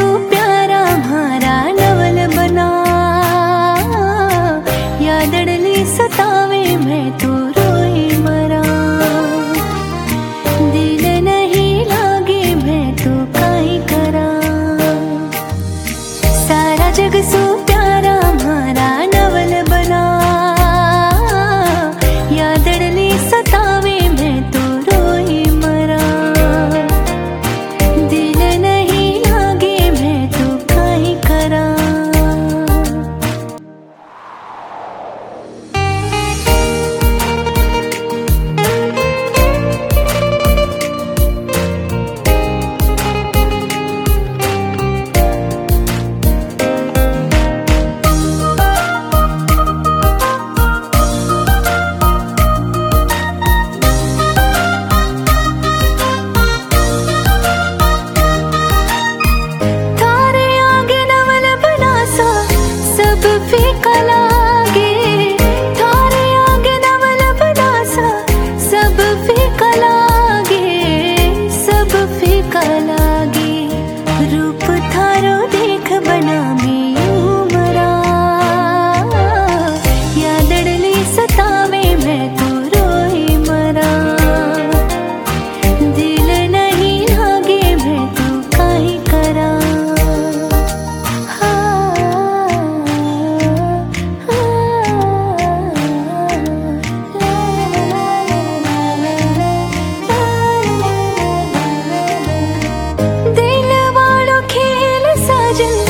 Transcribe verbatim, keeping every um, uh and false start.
सू प्यारा म्हारा नवल बना, यादड़ली सतावे मैं तो रोई मरा। दिल नहीं लागे मैं तो काई करा, सारा जग सू प्यारा म्हारा नवल बना, यादड़ली सतावे मैं तो रोई मरा। दिल नहीं लागे मैं तो काई करा। फीका लागे थारे आगे नवल बनासा, सब फीका लागे सब फीका लागे। रूप थारो देख बना में यूं मरा, यादड़ली सतावे मैं तो रोई मरा। दिल नहीं लागे मैं तो काई करा। दिल वालों खेल साजन